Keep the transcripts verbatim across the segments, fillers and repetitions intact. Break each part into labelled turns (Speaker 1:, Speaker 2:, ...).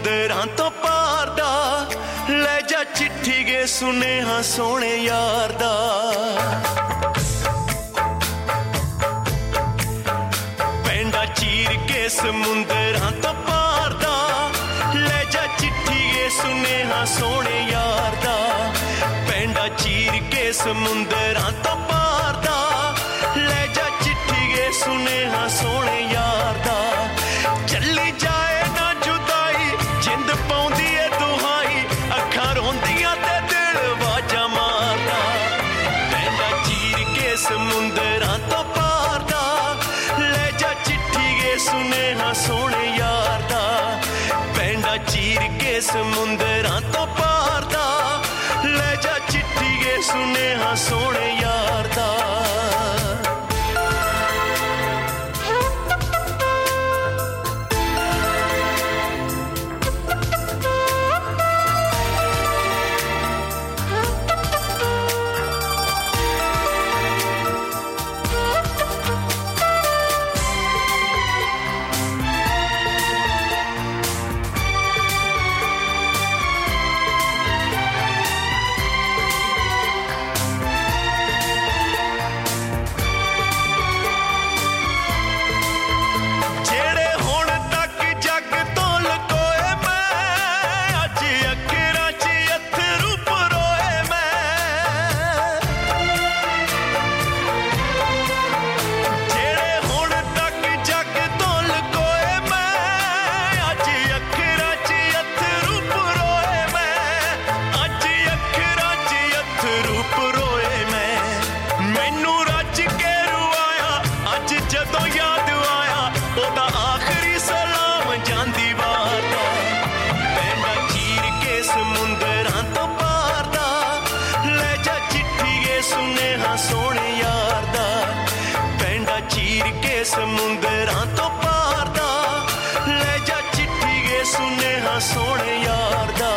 Speaker 1: ਸਮੁੰਦਰਾਂ ਤੋਂ ਪਾਰ ਦਾ, ਲੈ ਜਾ ਚਿੱਠੀ ਗੇ ਸੁਨੇਹਾ ਸੋਹਣੇ ਯਾਰ ਦਾ। ਪੈਂਡਾ ਚੀਰ ਕੇ ਸਮੁੰਦਰਾਂ ਤੋਂ ਪਾਰ ਦਾ, ਲੈ ਜਾ ਚਿੱਠੀ ਗੇ ਸੁਨੇਹਾ ਸੋਹਣੇ ਯਾਰ ਦਾ। ਪੈਂਡਾ ਚੀਰ ਕੇ ਸਮੁੰਦਰਾਂ ਤੋਂ ਪਾਰ ਦਾ, ਲੈ ਜਾ ਚਿੱਠੀ ਗੇ ਸੁਨੇਹਾ ਸੋਹਣੇ ਯਾਰ ਦਾ। ਚੱਲੀ ਜਾਏ ਨਾ ਜੁਦਾਈ, ਜਿੰਦ ਪਾਉਂਦੀ ਏ ਦੁਹਾਈ, ਅੱਖਾਂ ਰੋਂਦੀਆਂ ਤੇ ਦਿਲ ਵਾਜਾਂ ਮਾਰਦਾ। ਪੈਂਡਾ ਚੀਰ ਕੇ ਸਮੁੰਦਰਾਂ ਤੋਂ ਪਾਰ ਦਾ, ਲੈ ਜਾ ਚਿੱਠੀ ਗੇ ਸੁਨੇਹਾ ਸੋਹਣੇ ਯਾਰ ਦਾ। ਪੈਂਡਾ ਚੀਰ ਕੇ ਸਮੁੰਦਰਾਂ ਤੋਂ ਪਾਰ ਦਾ, ਲੈ ਜਾ ਚਿੱਠੀ ਗੇ ਸੁਨੇਹਾ ਸੋਹਣੇ ਯਾਰ ਦਾ। ਸਮੁੰਦਰਾਂ ਤੋਂ ਪਾਰ ਦਾ, ਲੈ ਜਾ ਚਿੱਠੀ ਗੇ ਸੁਨੇਹਾ ਸੋਹਣੇ ਯਾਰ ਦਾ।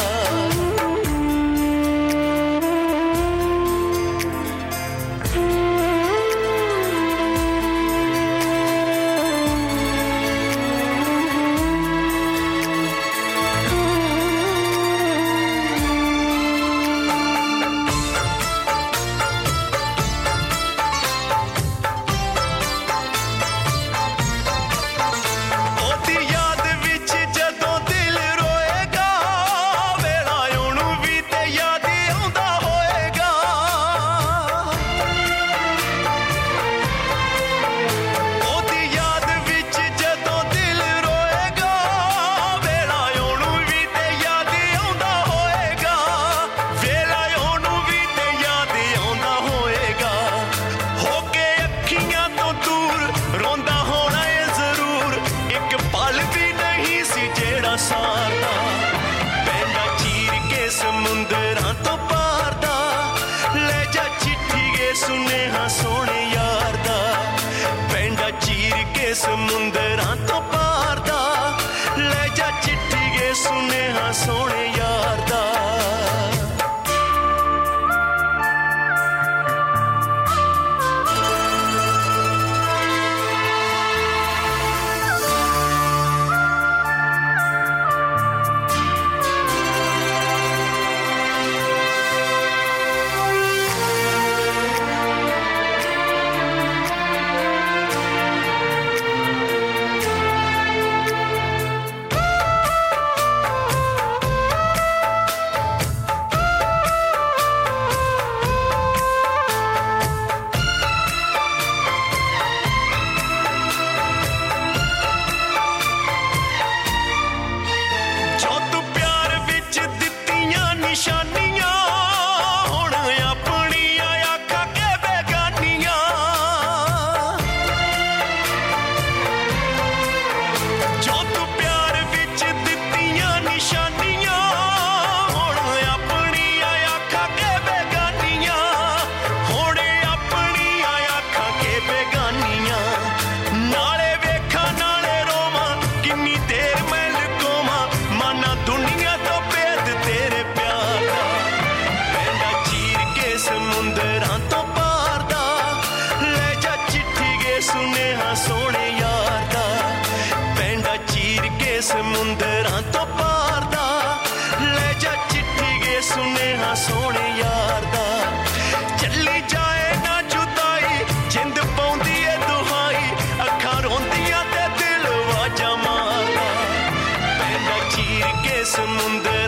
Speaker 1: ਸਮੁੰਦਰਾਂ ਤੋਂ ਪਾਰ ਦਾ, ਲੈ ਜਾ ਚਿੱਠੀ ਗੇ ਸੁਨੇਹਾ ਸੋਹਣੇ ਯਾਰ ਦਾ। ਪੈਂਡਾ ਚੀਰ ਕੇ ਸਮੁੰਦਰਾਂ ਤੋਂ ਪਾਰ ਦਾ, ਲੈ ਜਾ ਚਿੱਠੀ ਗੇ ਸੁਨੇਹਾ ਸੋਹਣੇ ਯਾਰ ਦਾ। ਸੁਨੇਹਾ ਸੋਹਣੇ ਯਾਰ ਦਾ। ਚੱਲੀ ਜਾਏ ਨਾ ਜੁਦਾਈ ਜਿੰਦ ਪਾਉਂਦੀ ਏ ਦੁਹਾਈ, ਅੱਖਾਂ ਰੋਂਦੀਆਂ ਤੇ ਦਿਲ ਵਾਜਾਂ ਮਾਰਦਾ। ਪੈਂਦਾ ਚੀਰ ਕੇ ਸਮੁੰਦਰ